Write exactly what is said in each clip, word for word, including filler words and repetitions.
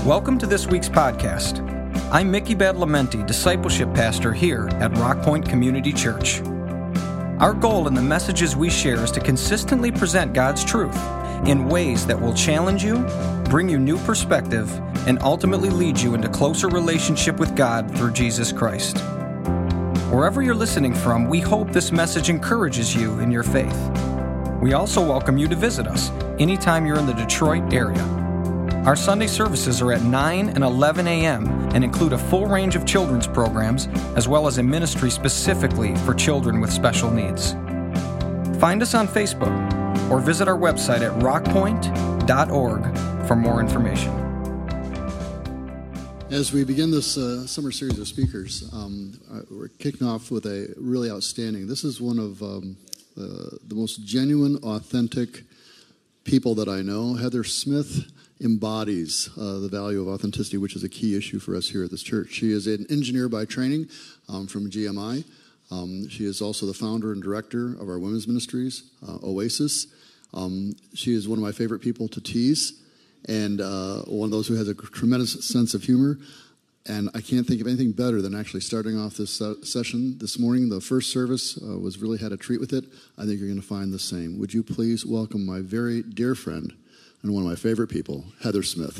Welcome to this week's podcast. I'm Mickey Badalamenti, Discipleship Pastor here at Rock Point Community Church. Our goal in the messages we share is to consistently present God's truth in ways that will challenge you, bring you new perspective, and ultimately lead you into closer relationship with God through Jesus Christ. Wherever you're listening from, we hope this message encourages you in your faith. We also welcome you to visit us anytime you're in the Detroit area. Our Sunday services are at nine and eleven a.m. and include a full range of children's programs, as well as a ministry specifically for children with special needs. Find us on Facebook or visit our website at rock point dot org for more information. As we begin this uh, summer series of speakers, um, we're kicking off with a really outstanding. This is one of um, uh, the most genuine, authentic people that I know. Heather Smith embodies uh, the value of authenticity, which is a key issue for us here at this church. She is an engineer by training um, from G M I. Um, she is also the founder and director of our women's ministries, uh, Oasis. Um, she is one of my favorite people to tease, and uh, one of those who has a tremendous sense of humor. And I can't think of anything better than actually starting off this uh, session this morning. The first service uh, was really had a treat with it. I think you're going to find the same. Would you please welcome my very dear friend and one of my favorite people, Heather Smith.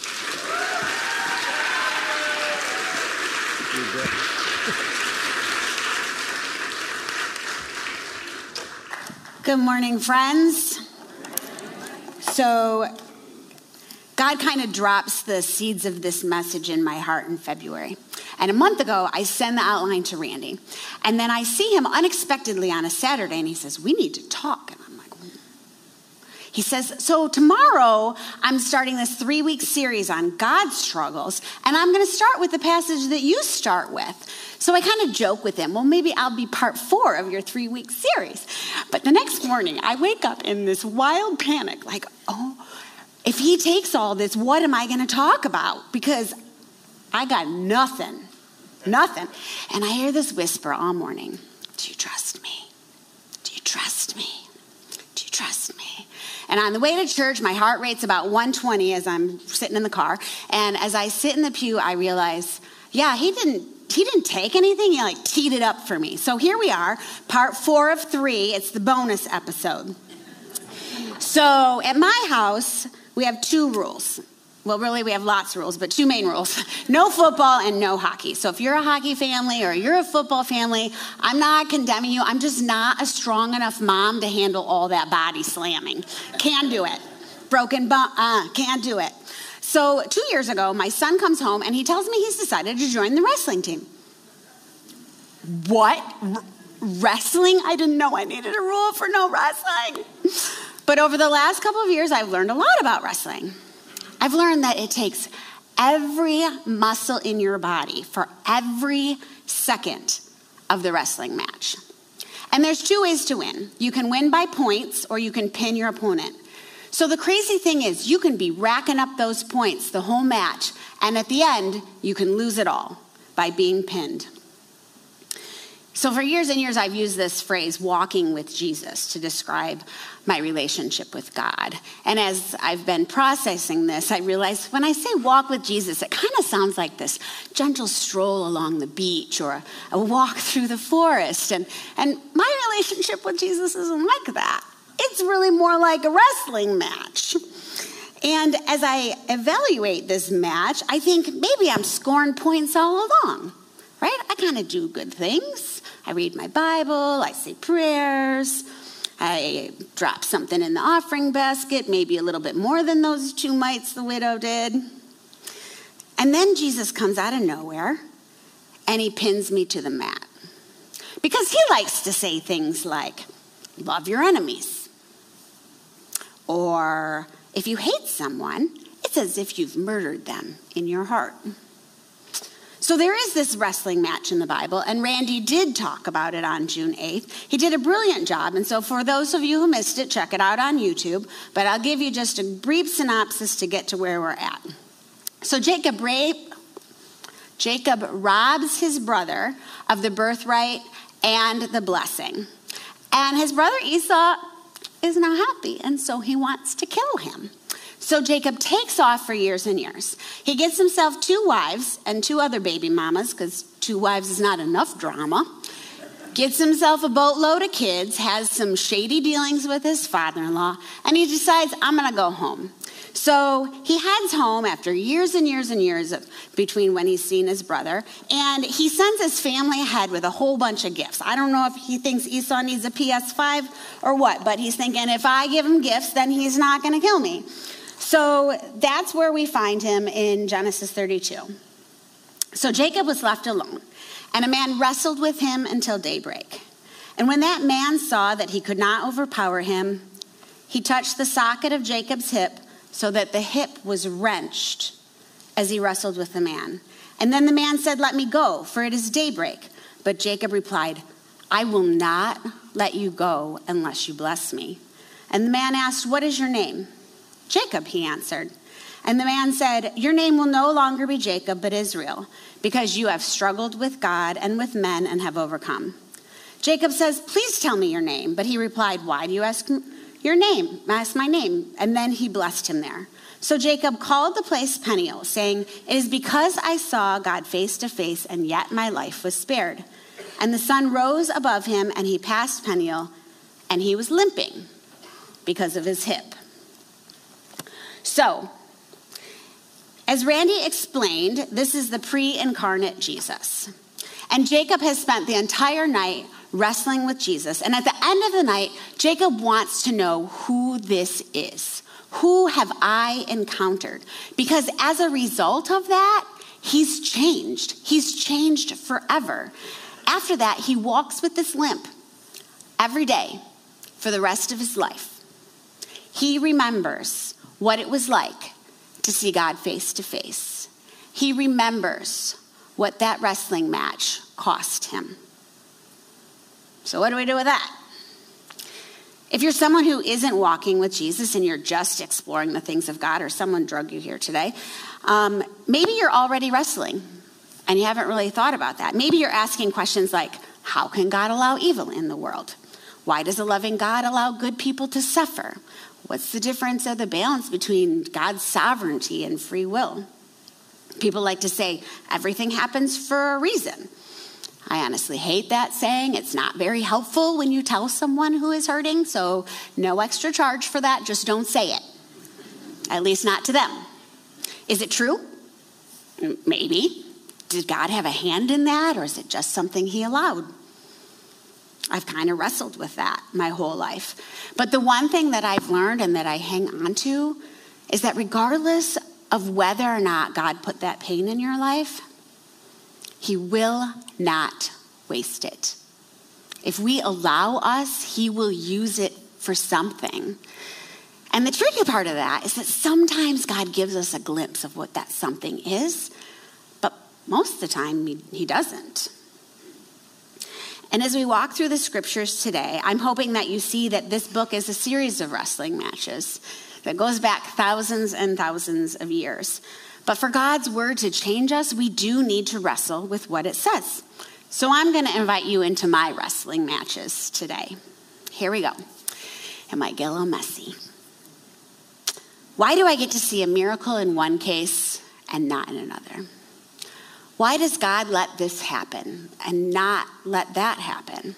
Good morning, friends. So, God kind of drops the seeds of this message in my heart in February. And a month ago, I send the outline to Randy. And then I see him unexpectedly on a Saturday, and he says, we need to talk. And I'm like, hmm. He says, so tomorrow, I'm starting this three-week series on God's struggles, and I'm going to start with the passage that you start with. So I kind of joke with him, well, maybe I'll be part four of your three-week series. But the next morning, I wake up in this wild panic, like, oh, if he takes all this, what am I going to talk about? Because I got nothing, nothing. And I hear this whisper all morning, do you trust me? Do you trust me? Do you trust me? And on the way to church, my heart rate's about one twenty as I'm sitting in the car. And as I sit in the pew, I realize, yeah, he didn't He didn't take anything. He like teed it up for me. So here we are, part four of three. It's the bonus episode. So at my house, we have two rules. Well, really, we have lots of rules, but two main rules. No football and no hockey. So if you're a hockey family or you're a football family, I'm not condemning you. I'm just not a strong enough mom to handle all that body slamming. Can't do it. Broken bone, uh, can't do it. So two years ago, my son comes home and he tells me he's decided to join the wrestling team. What? R- wrestling? I didn't know I needed a rule for no wrestling. But over the last couple of years, I've learned a lot about wrestling. I've learned that it takes every muscle in your body for every second of the wrestling match. And there's two ways to win. You can win by points or you can pin your opponent. So the crazy thing is you can be racking up those points the whole match, and at the end, you can lose it all by being pinned. So for years and years, I've used this phrase, walking with Jesus, to describe my relationship with God. And as I've been processing this, I realized when I say walk with Jesus, it kind of sounds like this gentle stroll along the beach or a, a walk through the forest. And, and my relationship with Jesus isn't like that. It's really more like a wrestling match. And as I evaluate this match, I think maybe I'm scoring points all along, right? I kind of do good things. I read my Bible, I say prayers, I drop something in the offering basket, maybe a little bit more than those two mites the widow did. And then Jesus comes out of nowhere and he pins me to the mat. Because he likes to say things like, love your enemies. Or if you hate someone, it's as if you've murdered them in your heart. So there is this wrestling match in the Bible, and Randy did talk about it on June eighth. He did a brilliant job, and so for those of you who missed it, check it out on YouTube. But I'll give you just a brief synopsis to get to where we're at. So Jacob, rape, Jacob robs his brother of the birthright and the blessing. And his brother Esau is not happy, and so he wants to kill him. So Jacob takes off for years and years. He gets himself two wives and two other baby mamas, because two wives is not enough drama. Gets himself a boatload of kids, has some shady dealings with his father-in-law, and he decides, I'm going to go home. So he heads home after years and years and years of, between when he's seen his brother, and he sends his family ahead with a whole bunch of gifts. I don't know if he thinks Esau needs a P S five or what, but he's thinking, if I give him gifts, then he's not going to kill me. So that's where we find him in Genesis thirty-two. So Jacob was left alone, and a man wrestled with him until daybreak. And when that man saw that he could not overpower him, he touched the socket of Jacob's hip, so that the hip was wrenched as he wrestled with the man. And then the man said, let me go, for it is daybreak. But Jacob replied, I will not let you go unless you bless me. And the man asked, what is your name? Jacob, he answered. And the man said, your name will no longer be Jacob, but Israel, because you have struggled with God and with men and have overcome. Jacob says, please tell me your name. But he replied, why do you ask your name? Ask my name. And then he blessed him there. So Jacob called the place Peniel, saying, it is because I saw God face to face, and yet my life was spared. And the sun rose above him, and he passed Peniel, and he was limping because of his hip. So, as Randy explained, this is the pre-incarnate Jesus. And Jacob has spent the entire night wrestling with Jesus. And at the end of the night, Jacob wants to know who this is. Who have I encountered? Because as a result of that, he's changed. He's changed forever. After that, he walks with this limp every day for the rest of his life. He remembers what it was like to see God face to face. He remembers what that wrestling match cost him. So what do we do with that? If you're someone who isn't walking with Jesus and you're just exploring the things of God, or someone drug you here today, um, maybe you're already wrestling and you haven't really thought about that. Maybe you're asking questions like, how can God allow evil in the world? Why does a loving God allow good people to suffer? What's the difference or the balance between God's sovereignty and free will? People like to say everything happens for a reason. I honestly hate that saying. It's not very helpful when you tell someone who is hurting, so no extra charge for that. Just don't say it. At least not to them. Is it true? Maybe. Did God have a hand in that, or is it just something he allowed? I've kind of wrestled with that my whole life. But the one thing that I've learned and that I hang on to is that regardless of whether or not God put that pain in your life, he will not waste it. If we allow us, he will use it for something. And the tricky part of that is that sometimes God gives us a glimpse of what that something is, but most of the time he, he doesn't. And as we walk through the scriptures today, I'm hoping that you see that this book is a series of wrestling matches that goes back thousands and thousands of years. But for God's word to change us, we do need to wrestle with what it says. So I'm going to invite you into my wrestling matches today. Here we go. It might get a little messy. Why do I get to see a miracle in one case and not in another? Why does God let this happen and not let that happen?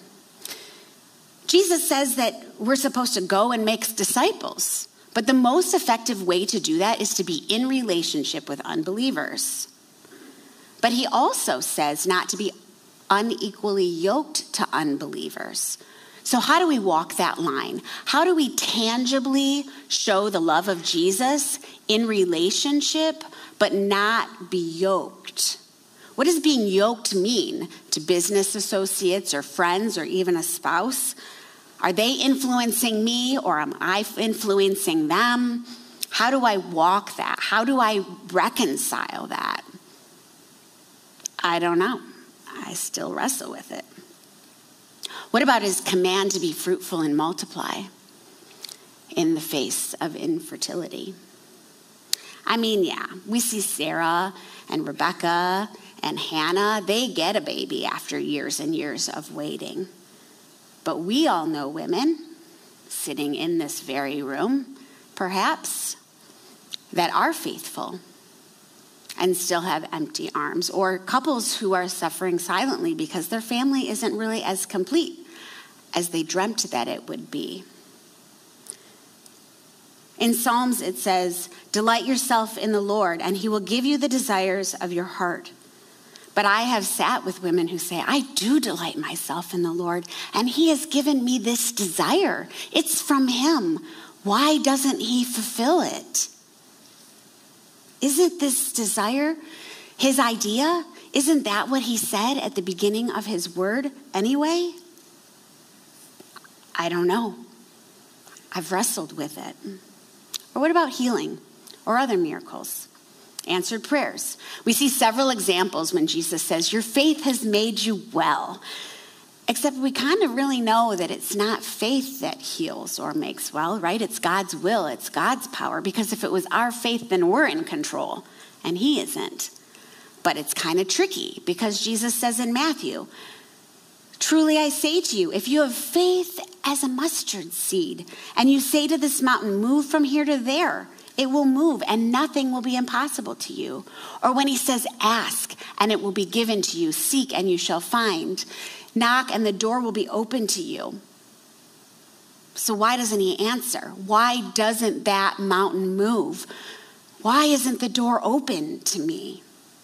Jesus says that we're supposed to go and make disciples. But the most effective way to do that is to be in relationship with unbelievers. But he also says not to be unequally yoked to unbelievers. So how do we walk that line? How do we tangibly show the love of Jesus in relationship, but not be yoked? What does being yoked mean to business associates or friends or even a spouse? Are they influencing me, or am I influencing them? How do I walk that? How do I reconcile that? I don't know. I still wrestle with it. What about his command to be fruitful and multiply in the face of infertility? I mean, yeah, we see Sarah and Rebecca and Hannah. They get a baby after years and years of waiting. But we all know women sitting in this very room, perhaps, that are faithful and still have empty arms, or couples who are suffering silently because their family isn't really as complete as they dreamt that it would be. In Psalms, it says, "Delight yourself in the Lord, and he will give you the desires of your heart." But I have sat with women who say, "I do delight myself in the Lord, and he has given me this desire. It's from him. Why doesn't he fulfill it?" Isn't this desire his idea? Isn't that what he said at the beginning of his word anyway? I don't know. I've wrestled with it. Or what about healing or other miracles? Answered prayers. We see several examples when Jesus says, "Your faith has made you well." Except we kind of really know that it's not faith that heals or makes well, right? It's God's will, it's God's power. Because if it was our faith, then we're in control, and he isn't. But it's kind of tricky because Jesus says in Matthew, "Truly I say to you, if you have faith as a mustard seed, and you say to this mountain, 'Move from here to there,' it will move, and nothing will be impossible to you." Or when he says, "Ask, and it will be given to you. Seek, and you shall find. Knock, and the door will be open to you." So why doesn't he answer? Why doesn't that mountain move? Why isn't the door open to me?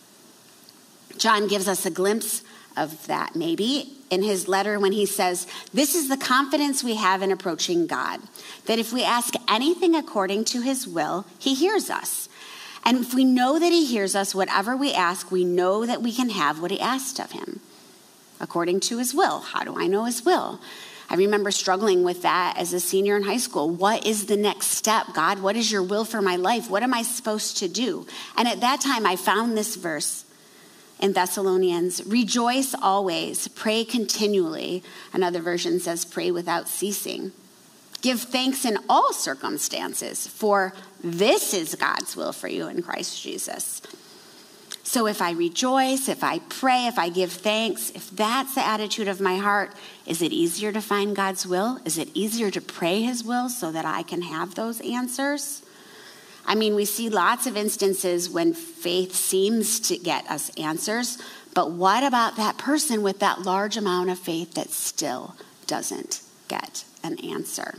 John gives us a glimpse of that, maybe, in his letter when he says, "This is the confidence we have in approaching God, that if we ask anything according to his will, he hears us. And if we know that he hears us, whatever we ask, we know that we can have what he asked of him, according to his will." How do I know his will? I remember struggling with that as a senior in high school. What is the next step, God? What is your will for my life? What am I supposed to do? And at that time, I found this verse in Thessalonians, "Rejoice always, pray continually." Another version says, "Pray without ceasing. Give thanks in all circumstances, for this is God's will for you in Christ Jesus." So if I rejoice, if I pray, if I give thanks, if that's the attitude of my heart, is it easier to find God's will? Is it easier to pray his will so that I can have those answers? I mean, we see lots of instances when faith seems to get us answers, but what about that person with that large amount of faith that still doesn't get an answer?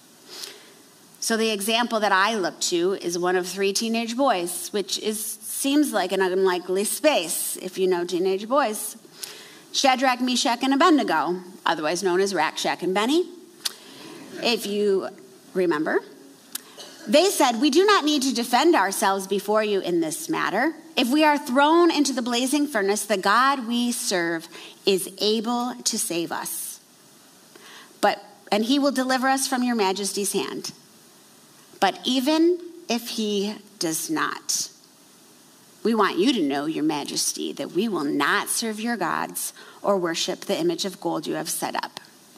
So the example that I look to is one of three teenage boys, which is seems like an unlikely space if you know teenage boys. Shadrach, Meshach, and Abednego, otherwise known as Rack, Shack, and Benny, if you remember. They said, "We do not need to defend ourselves before you in this matter. If we are thrown into the blazing furnace, the God we serve is able to save us. But and he will deliver us from your majesty's hand. But even if he does not, we want you to know, your majesty, that we will not serve your gods or worship the image of gold you have set up.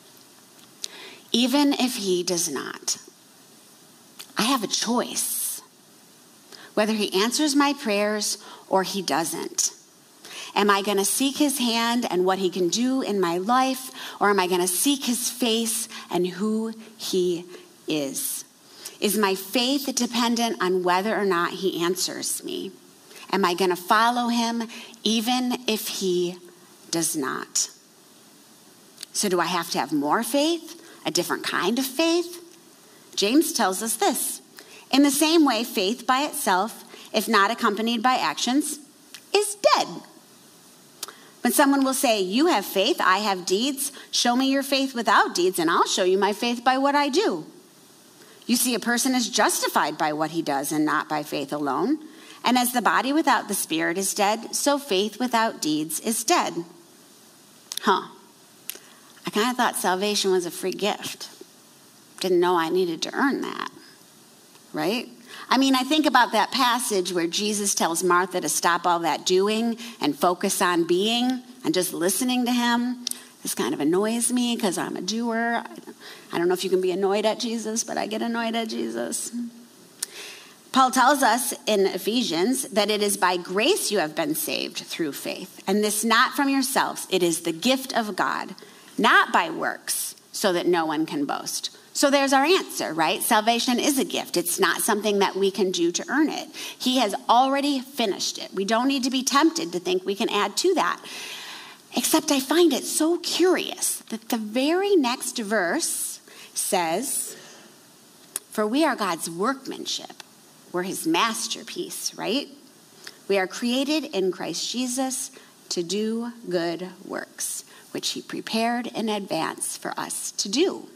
Even if he does not, I have a choice, whether he answers my prayers or he doesn't. Am I going to seek his hand and what he can do in my life, or am I going to seek his face and who he is? Is my faith dependent on whether or not he answers me? Am I going to follow him even if he does not? So do I have to have more faith, a different kind of faith? James tells us this: in the same way, faith by itself, if not accompanied by actions, is dead. When someone will say, "You have faith, I have deeds. Show me your faith without deeds, and I'll show you my faith by what I do." You see, a person is justified by what he does and not by faith alone. And as the body without the spirit is dead, so faith without deeds is dead. Huh. I kind of thought salvation was a free gift. Didn't know I needed to earn that, right? I mean, I think about that passage where Jesus tells Martha to stop all that doing and focus on being and just listening to him. This kind of annoys me because I'm a doer. I don't know if you can be annoyed at Jesus, but I get annoyed at Jesus. Paul tells us in Ephesians that it is by grace you have been saved through faith, and this not from yourselves. It is the gift of God, not by works, so that no one can boast. So there's our answer, right? Salvation is a gift. It's not something that we can do to earn it. He has already finished it. We don't need to be tempted to think we can add to that. Except I find it so curious that the very next verse says, for we are God's workmanship. We're his masterpiece, right? We are created in Christ Jesus to do good works, which he prepared in advance for us to do.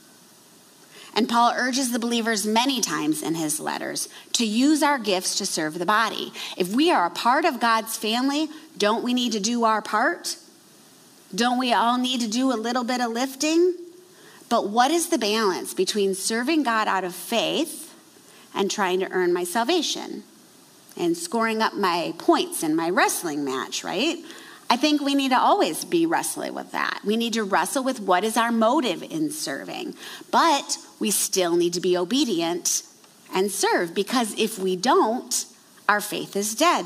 And Paul urges the believers many times in his letters to use our gifts to serve the body. If we are a part of God's family, don't we need to do our part? Don't we all need to do a little bit of lifting? But what is the balance between serving God out of faith and trying to earn my salvation and scoring up my points in my wrestling match, right? I think we need to always be wrestling with that. We need to wrestle with what is our motive in serving. But we still need to be obedient and serve, because if we don't, our faith is dead.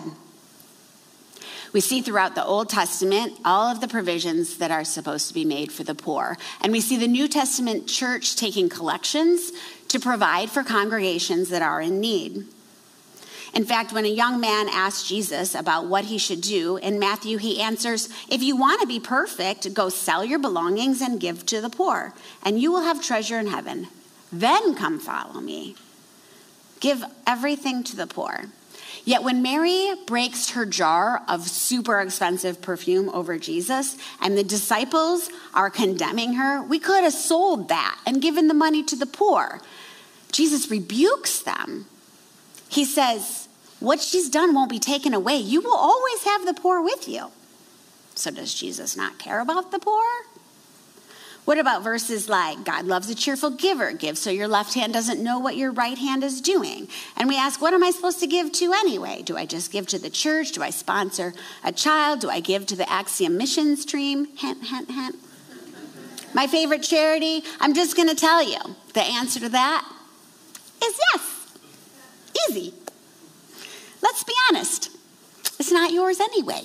We see throughout the Old Testament all of the provisions that are supposed to be made for the poor. And we see the New Testament church taking collections to provide for congregations that are in need. In fact, when a young man asked Jesus about what he should do, in Matthew he answers, if you want to be perfect, go sell your belongings and give to the poor, and you will have treasure in heaven. Then come follow me. Give everything to the poor. Yet when Mary breaks her jar of super expensive perfume over Jesus and the disciples are condemning her, we could have sold that and given the money to the poor. Jesus rebukes them. He says, what she's done won't be taken away. You will always have the poor with you. So does Jesus not care about the poor? What about verses like, God loves a cheerful giver. Give so your left hand doesn't know what your right hand is doing. And we ask, what am I supposed to give to anyway? Do I just give to the church? Do I sponsor a child? Do I give to the Axiom Missions Team? Hint, hint, hint. My favorite charity? I'm just going to tell you, the answer to that is yes. Easy. Let's be honest. It's not yours anyway.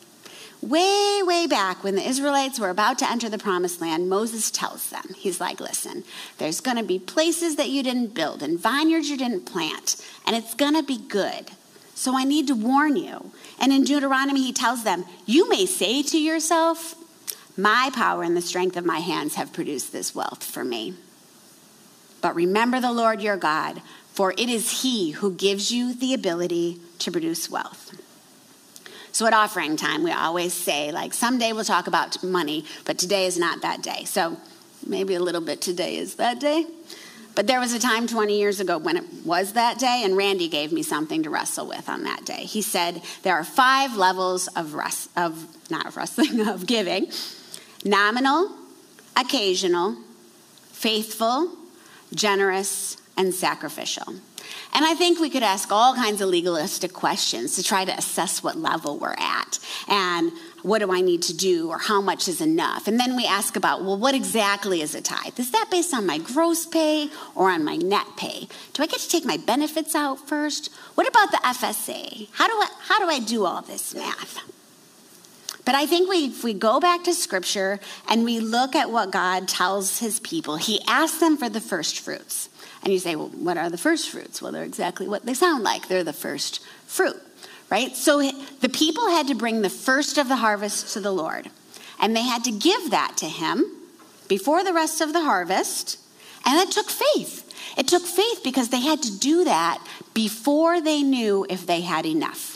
Way, way back when the Israelites were about to enter the promised land, Moses tells them, he's like, listen, there's going to be places that you didn't build and vineyards you didn't plant, and it's going to be good. So I need to warn you. And in Deuteronomy, he tells them, you may say to yourself, my power and the strength of my hands have produced this wealth for me. But remember the Lord your God, for it is he who gives you the ability to produce wealth. So at offering time, we always say, like, someday we'll talk about money, but today is not that day. So maybe a little bit today is that day. But there was a time twenty years ago when it was that day, and Randy gave me something to wrestle with on that day. He said there are five levels of, res- of not of wrestling, of giving. Nominal, occasional, faithful, generous, and sacrificial. And I think we could ask all kinds of legalistic questions to try to assess what level we're at and what do I need to do or how much is enough. And then we ask about, well, what exactly is a tithe? Is that based on my gross pay or on my net pay? Do I get to take my benefits out first? What about the F S A? How do I, how do I do all this math? But I think we, if we go back to Scripture and we look at what God tells his people, he asks them for the first fruits. And you say, well, what are the first fruits? Well, they're exactly what they sound like. They're the first fruit, right? So the people had to bring the first of the harvest to the Lord. And they had to give that to him before the rest of the harvest. And it took faith. It took faith because they had to do that before they knew if they had enough.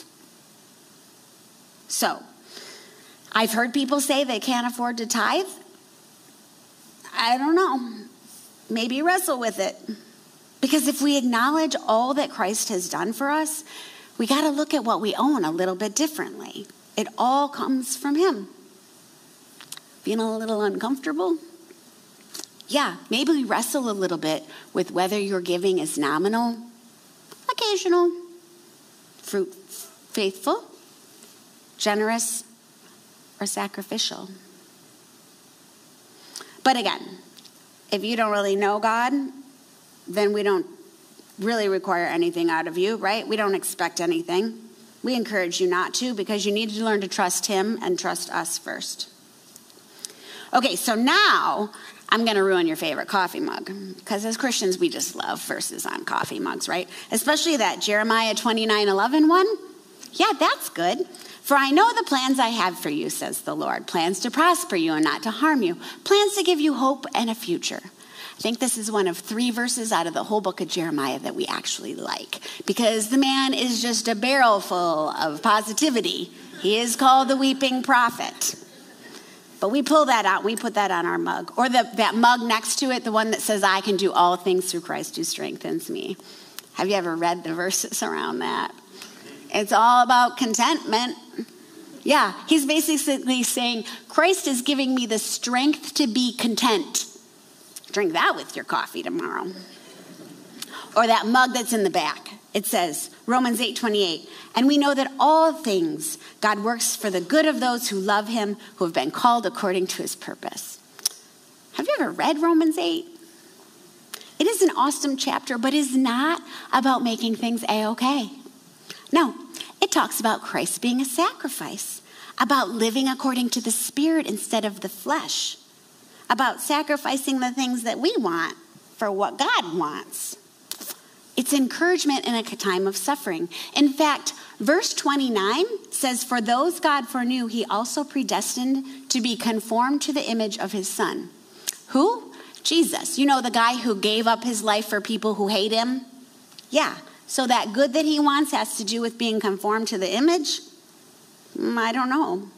So I've heard people say they can't afford to tithe. I don't know. Maybe wrestle with it. Because if we acknowledge all that Christ has done for us, we got to look at what we own a little bit differently. It all comes from him. Feeling a little uncomfortable? Yeah, maybe we wrestle a little bit with whether your giving is nominal, occasional, fruit, faithful, generous, or sacrificial. But again, if you don't really know God, then we don't really require anything out of you, right? We don't expect anything. We encourage you not to because you need to learn to trust him and trust us first. Okay, so now I'm going to ruin your favorite coffee mug, because as Christians, we just love verses on coffee mugs, right? Especially that Jeremiah twenty-nine eleven one. Yeah, that's good. For I know the plans I have for you, says the Lord, plans to prosper you and not to harm you, plans to give you hope and a future. I think this is one of three verses out of the whole book of Jeremiah that we actually like, because the man is just a barrel full of positivity. He is called the weeping prophet. But we pull that out, we put that on our mug. Or the, that mug next to it, the one that says, I can do all things through Christ who strengthens me. Have you ever read the verses around that? It's all about contentment. Yeah, he's basically saying, Christ is giving me the strength to be content. Drink that with your coffee tomorrow. Or that mug that's in the back. It says, Romans eight twenty-eight, and we know that all things God works for the good of those who love him, who have been called according to his purpose. Have you ever read Romans eight? It is an awesome chapter, but is not about making things a-okay. No, it talks about Christ being a sacrifice, about living according to the Spirit instead of the flesh, about sacrificing the things that we want for what God wants. It's encouragement in a time of suffering. In fact, verse twenty-nine says, for those God foreknew, he also predestined to be conformed to the image of his Son. Who? Jesus. You know, the guy who gave up his life for people who hate him? Yeah. So that good that he wants has to do with being conformed to the image? I don't know.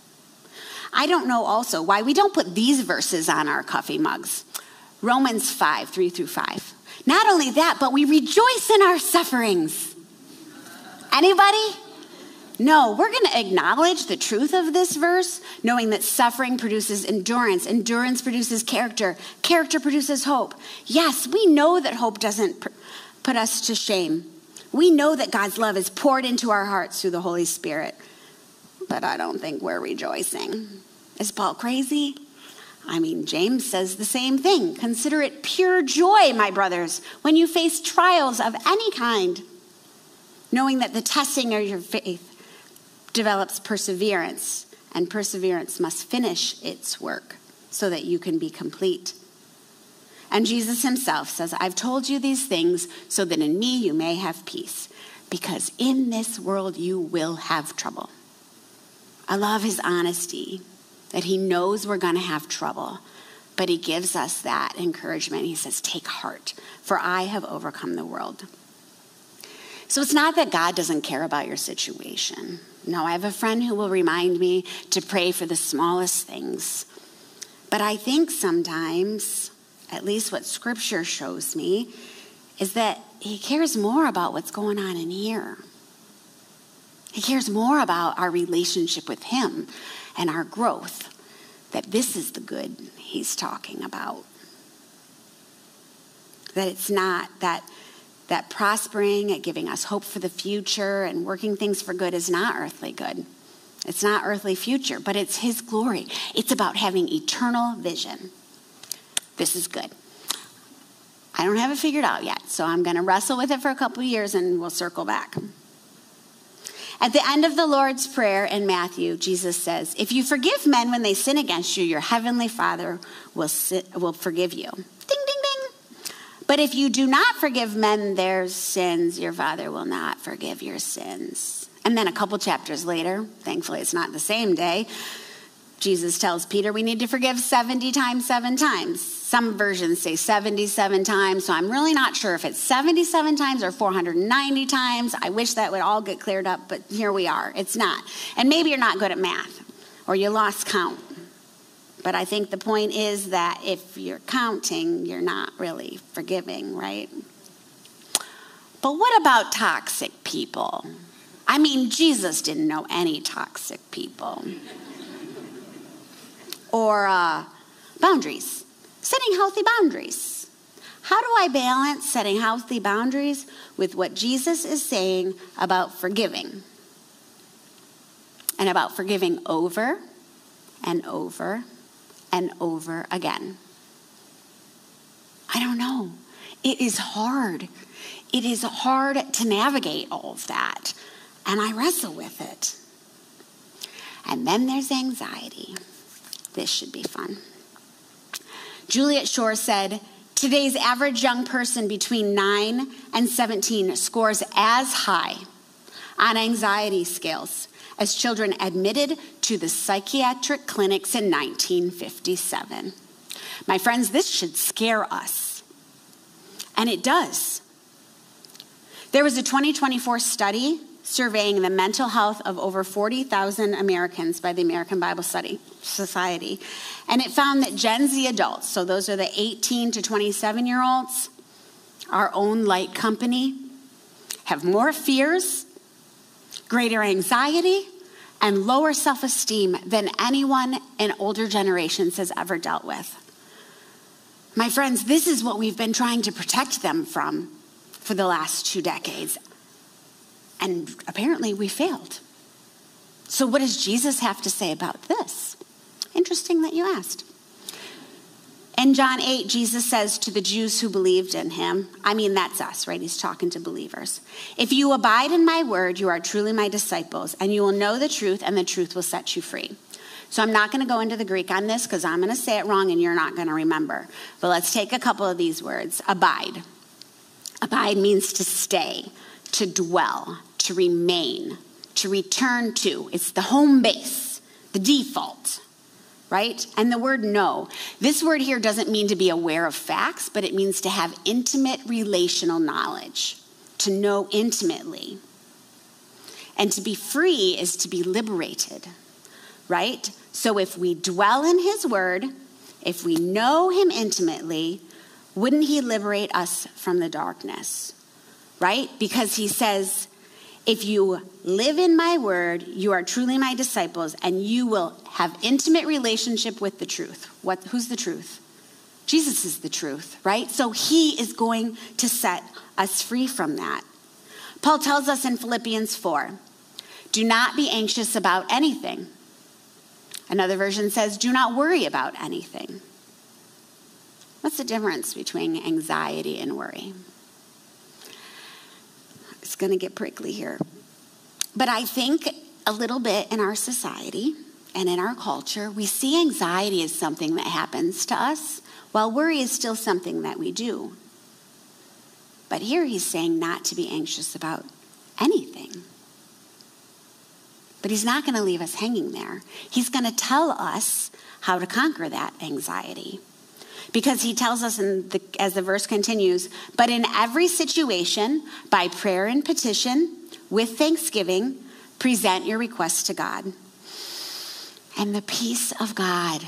I don't know also why we don't put these verses on our coffee mugs. Romans five, three through five. Not only that, but we rejoice in our sufferings. Anybody? No, we're going to acknowledge the truth of this verse, knowing that suffering produces endurance. Endurance produces character. Character produces hope. Yes, we know that hope doesn't put us to shame. We know that God's love is poured into our hearts through the Holy Spirit. But I don't think we're rejoicing. Is Paul crazy? I mean, James says the same thing. Consider it pure joy, my brothers, when you face trials of any kind, knowing that the testing of your faith develops perseverance, and perseverance must finish its work so that you can be complete. And Jesus himself says, I've told you these things so that in me you may have peace, because in this world you will have trouble. I love his honesty, that he knows we're going to have trouble, but he gives us that encouragement. He says, take heart, for I have overcome the world. So it's not that God doesn't care about your situation. No, I have a friend who will remind me to pray for the smallest things. But I think sometimes, at least what Scripture shows me, is that he cares more about what's going on in here. He cares more about our relationship with him and our growth, that this is the good he's talking about. That it's not that that prospering and giving us hope for the future and working things for good is not earthly good. It's not earthly future, but it's his glory. It's about having eternal vision. This is good. I don't have it figured out yet, so I'm going to wrestle with it for a couple of years and we'll circle back. At the end of the Lord's Prayer in Matthew, Jesus says, if you forgive men when they sin against you, your heavenly Father will, sit, will forgive you. Ding, ding, ding. But if you do not forgive men their sins, your Father will not forgive your sins. And then a couple chapters later, thankfully it's not the same day, Jesus tells Peter we need to forgive seventy times, seven times. Some versions say seventy-seven times, so I'm really not sure if it's seventy-seven times or four hundred ninety times. I wish that would all get cleared up, but here we are. It's not. And maybe you're not good at math, or you lost count. But I think the point is that if you're counting, you're not really forgiving, right? But what about toxic people? I mean, Jesus didn't know any toxic people. Or uh, boundaries, setting healthy boundaries. How do I balance setting healthy boundaries with what Jesus is saying about forgiving? And about forgiving over and over and over again? I don't know. It is hard. It is hard to navigate all of that. And I wrestle with it. And then there's anxiety. This should be fun. Juliet Shore said, today's average young person between nine and seventeen scores as high on anxiety scales as children admitted to the psychiatric clinics in nineteen fifty-seven. My friends, this should scare us. And it does. There was a twenty twenty-four study surveying the mental health of over forty thousand Americans by the American Bible Study Society. And it found that Gen Z adults, so those are the eighteen to twenty-seven year olds, our own light company, have more fears, greater anxiety, and lower self-esteem than anyone in older generations has ever dealt with. My friends, this is what we've been trying to protect them from for the last two decades. And apparently we failed. So what does Jesus have to say about this? Interesting that you asked. In John eight, Jesus says to the Jews who believed in him, I mean, that's us, right? He's talking to believers. If you abide in my word, you are truly my disciples, and you will know the truth, and the truth will set you free. So I'm not going to go into the Greek on this because I'm going to say it wrong and you're not going to remember. But let's take a couple of these words. Abide. Abide means to stay, to dwell, to remain, to return to. It's the home base, the default, right? And the word know. This word here doesn't mean to be aware of facts, but it means to have intimate relational knowledge, to know intimately. And to be free is to be liberated, right? So if we dwell in his word, if we know him intimately, wouldn't he liberate us from the darkness, right? Because he says, if you live in my word, you are truly my disciples, and you will have intimate relationship with the truth. What? Who's the truth? Jesus is the truth, right? So he is going to set us free from that. Paul tells us in Philippians four, do not be anxious about anything. Another version says, do not worry about anything. What's the difference between anxiety and worry? It's going to get prickly here. But I think a little bit in our society and in our culture, we see anxiety as something that happens to us, while worry is still something that we do. But here he's saying not to be anxious about anything. But he's not going to leave us hanging there. He's going to tell us how to conquer that anxiety. Because he tells us, in the, as the verse continues, but in every situation, by prayer and petition, with thanksgiving, present your requests to God. And the peace of God,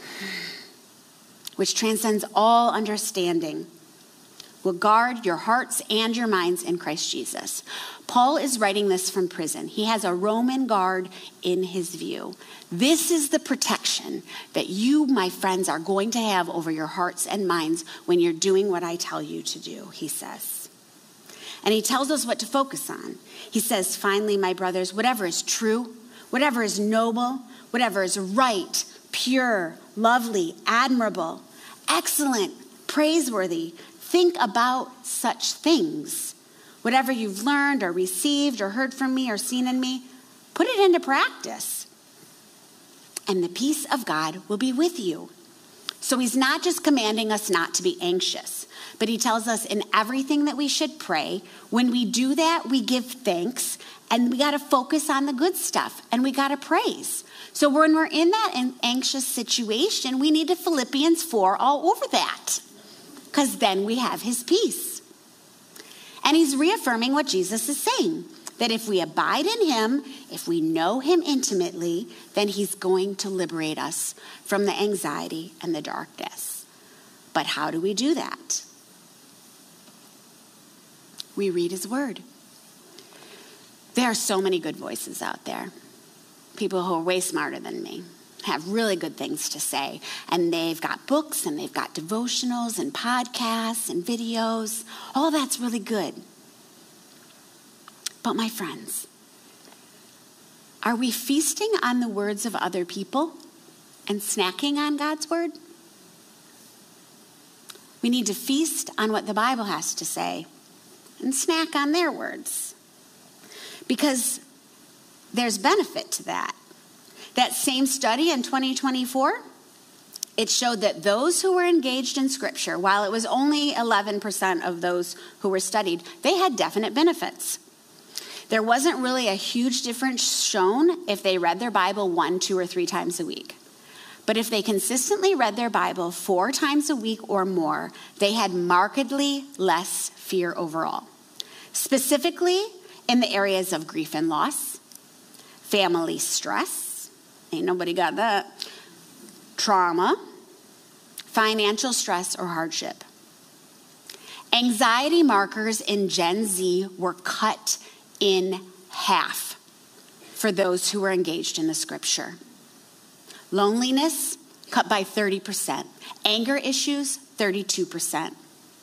which transcends all understanding, will guard your hearts and your minds in Christ Jesus. Paul is writing this from prison. He has a Roman guard in his view. This is the protection that you, my friends, are going to have over your hearts and minds when you're doing what I tell you to do, he says. And he tells us what to focus on. He says, finally, my brothers, whatever is true, whatever is noble, whatever is right, pure, lovely, admirable, excellent, praiseworthy, think about such things. Whatever you've learned or received or heard from me or seen in me, put it into practice. And the peace of God will be with you. So he's not just commanding us not to be anxious, but he tells us in everything that we should pray. When we do that, we give thanks, and we got to focus on the good stuff, and we got to praise. So when we're in that anxious situation, we need a Philippians four all over that, because then we have his peace. And he's reaffirming what Jesus is saying, that if we abide in him, if we know him intimately, then he's going to liberate us from the anxiety and the darkness. But how do we do that? We read his word. There are so many good voices out there. People who are way smarter than me, have really good things to say. And they've got books and they've got devotionals and podcasts and videos. All that's really good. But my friends, are we feasting on the words of other people and snacking on God's word? We need to feast on what the Bible has to say and snack on their words. Because there's benefit to that. That same study in twenty twenty-four it showed that those who were engaged in Scripture, while it was only eleven percent of those who were studied, they had definite benefits. There wasn't really a huge difference shown if they read their Bible one, two, or three times a week. But if they consistently read their Bible four times a week or more, they had markedly less fear overall. Specifically in the areas of grief and loss, family stress, ain't nobody got that, trauma, financial stress or hardship. Anxiety markers in Gen Z were cut in half for those who were engaged in the Scripture. Loneliness, cut by thirty percent. Anger issues, thirty-two percent.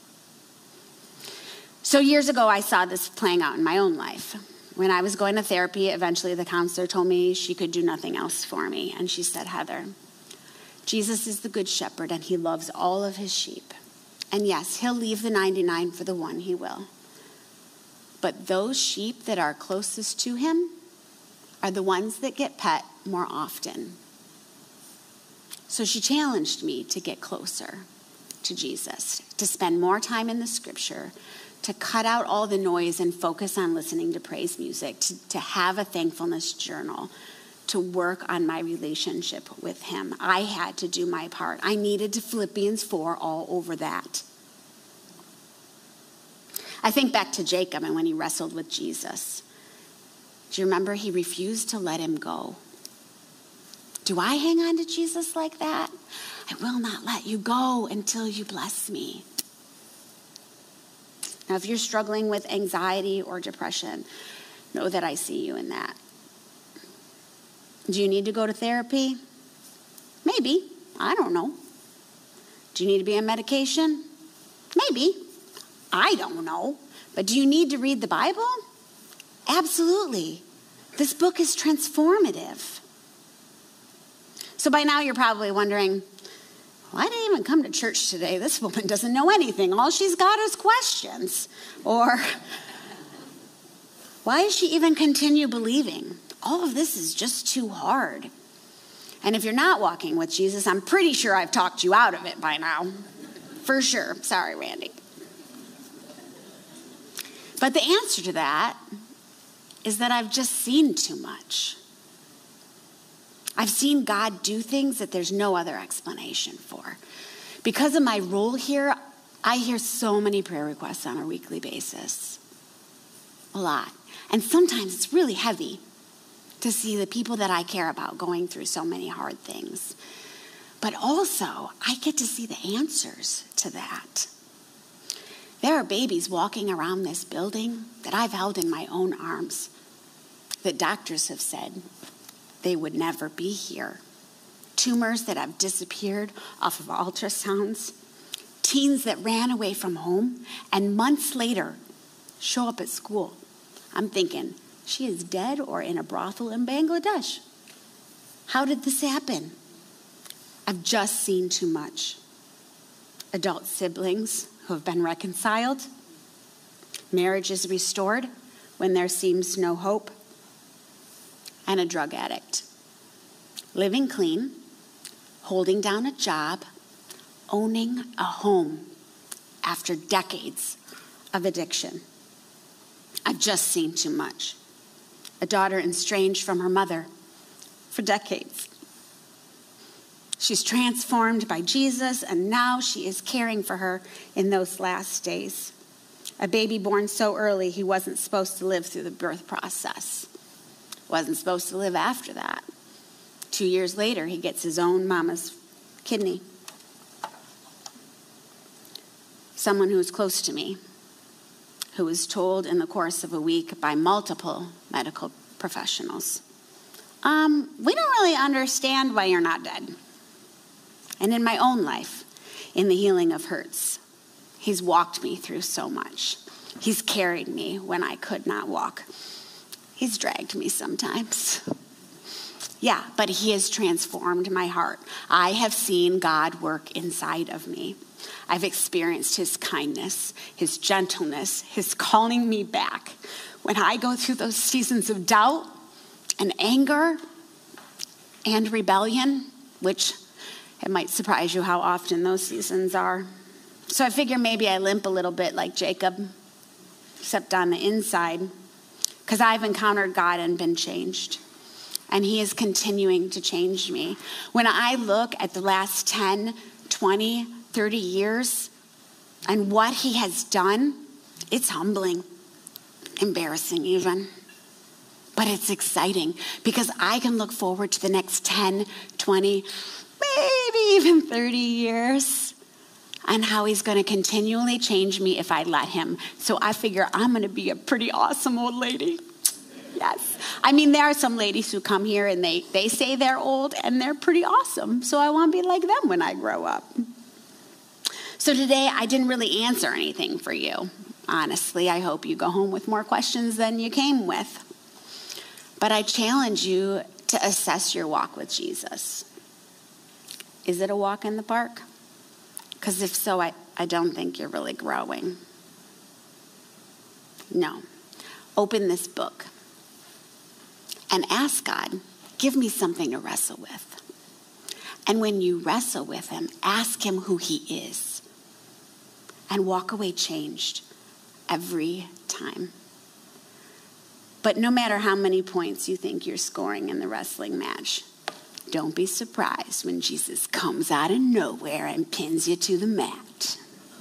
So years ago, I saw this playing out in my own life. When I was going to therapy, eventually the counselor told me she could do nothing else for me. And she said, Heather, Jesus is the good shepherd and he loves all of his sheep. And yes, he'll leave the ninety-nine for the one, he will. But those sheep that are closest to him are the ones that get pet more often. So she challenged me to get closer to Jesus, to spend more time in the Scripture, to cut out all the noise and focus on listening to praise music, to, to have a thankfulness journal, to work on my relationship with him. I had to do my part. I needed to Philippians four all over that. I think back to Jacob and when he wrestled with Jesus. Do you remember he refused to let him go? Do I hang on to Jesus like that? I will not let you go until you bless me. Now, if you're struggling with anxiety or depression, know that I see you in that. Do you need to go to therapy? Maybe. I don't know. Do you need to be on medication? Maybe. I don't know. But do you need to read the Bible? Absolutely. This book is transformative. So by now you're probably wondering, why did I even come to church today? This woman doesn't know anything. All she's got is questions. Or why does she even continue believing? All of this is just too hard. And if you're not walking with Jesus, I'm pretty sure I've talked you out of it by now. For sure. Sorry, Randy. But the answer to that is that I've just seen too much. I've seen God do things that there's no other explanation for. Because of my role here, I hear so many prayer requests on a weekly basis. A lot. And sometimes it's really heavy to see the people that I care about going through so many hard things. But also, I get to see the answers to that. There are babies walking around this building that I've held in my own arms that doctors have said they would never be here. Tumors that have disappeared off of ultrasounds. Teens that ran away from home and months later show up at school. I'm thinking, she is dead or in a brothel in Bangladesh. How did this happen? I've just seen too much. Adult siblings who have been reconciled. Marriages restored when there seems no hope. And a drug addict. Living clean, holding down a job, owning a home after decades of addiction. I've just seen too much. A daughter estranged from her mother for decades. She's transformed by Jesus, and now she is caring for her in those last days. A baby born so early he wasn't supposed to live through the birth process. Wasn't supposed to live after that. Two years later, he gets his own mama's kidney. Someone who is close to me, who was told in the course of a week by multiple medical professionals, um, we don't really understand why you're not dead. And in my own life, in the healing of hurts, he's walked me through so much. He's carried me when I could not walk. He's dragged me sometimes. Yeah, but he has transformed my heart. I have seen God work inside of me. I've experienced his kindness, his gentleness, his calling me back. When I go through those seasons of doubt and anger and rebellion, which It might surprise you how often those seasons are. So I figure maybe I limp a little bit like Jacob, except on the inside, because I've encountered God and been changed. And he is continuing to change me. When I look at the last ten, twenty, thirty years and what he has done, it's humbling, embarrassing even. But it's exciting because I can look forward to the next ten, twenty, maybe even thirty years and how he's going to continually change me if I let him. So I figure I'm going to be a pretty awesome old lady. Yes. I mean, there are some ladies who come here and they, they say they're old and they're pretty awesome. So I want to be like them when I grow up. So today I didn't really answer anything for you. Honestly, I hope you go home with more questions than you came with. But I challenge you to assess your walk with Jesus. Is it a walk in the park? Because if so, I, I don't think you're really growing. No. Open this book and ask God, give me something to wrestle with. And when you wrestle with him, ask him who he is. And walk away changed every time. But no matter how many points you think you're scoring in the wrestling match, don't be surprised when Jesus comes out of nowhere and pins you to the mat.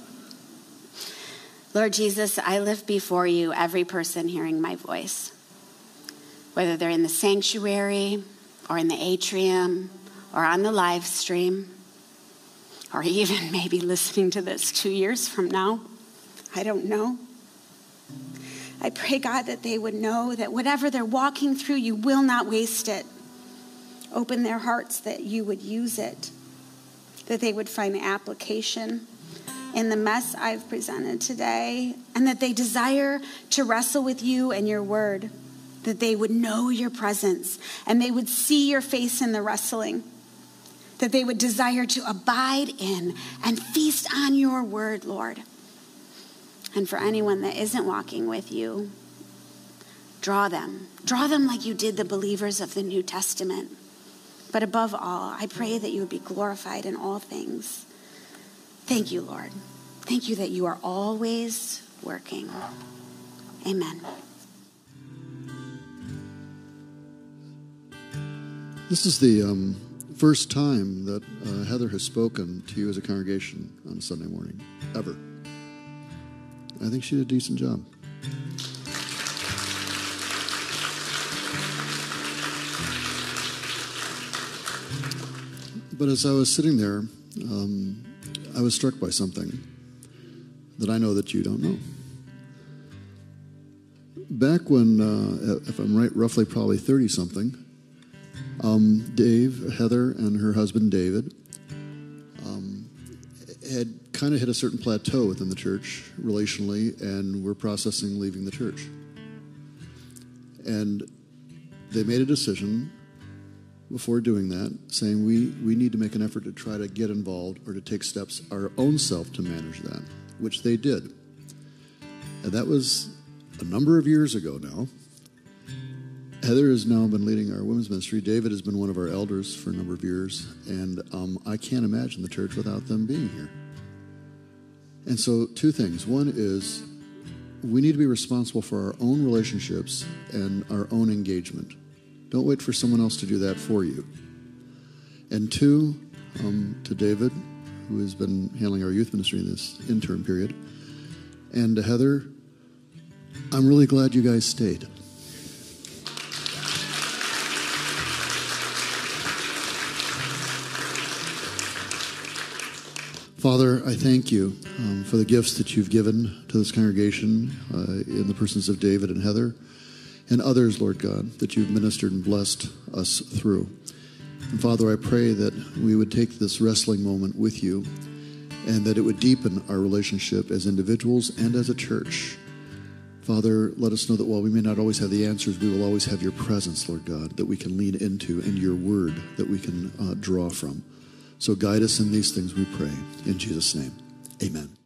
Lord Jesus, I lift before you every person hearing my voice, whether they're in the sanctuary or in the atrium or on the live stream, or even maybe listening to this two years from now. I don't know. I pray, God, that they would know that whatever they're walking through, you will not waste it. Open their hearts that you would use it, that they would find application in the mess I've presented today, and that they desire to wrestle with you and your word, that they would know your presence and they would see your face in the wrestling, that they would desire to abide in and feast on your word, Lord. And for anyone that isn't walking with you, draw them. Draw them like you did the believers of the New Testament. But above all, I pray that you would be glorified in all things. Thank you, Lord. Thank you that you are always working. Amen. This is the um, first time that uh, Heather has spoken to you as a congregation on a Sunday morning, ever. I think she did a decent job. But as I was sitting there, um, I was struck by something that I know that you don't know. Back when, uh, if I'm right, roughly probably thirty-something, um, Dave, Heather, and her husband David um, had kind of hit a certain plateau within the church relationally, and were processing leaving the church. And they made a decision before doing that, saying we, we need to make an effort to try to get involved or to take steps our own self to manage that, which they did. And that was a number of years ago now. Heather has now been leading our women's ministry. David has been one of our elders for a number of years, and um, I can't imagine the church without them being here. And so two things. One is we need to be responsible for our own relationships and our own engagement. Don't wait for someone else to do that for you. And two, um, to David, who has been handling our youth ministry in this interim period, and to Heather, I'm really glad you guys stayed. Father, I thank you um, for the gifts that you've given to this congregation uh, in the persons of David and Heather and others, Lord God, that you've ministered and blessed us through. And Father, I pray that we would take this wrestling moment with you and that it would deepen our relationship as individuals and as a church. Father, let us know that while we may not always have the answers, we will always have your presence, Lord God, that we can lean into, and your word that we can uh, draw from. So guide us in these things, we pray. In Jesus' name, amen.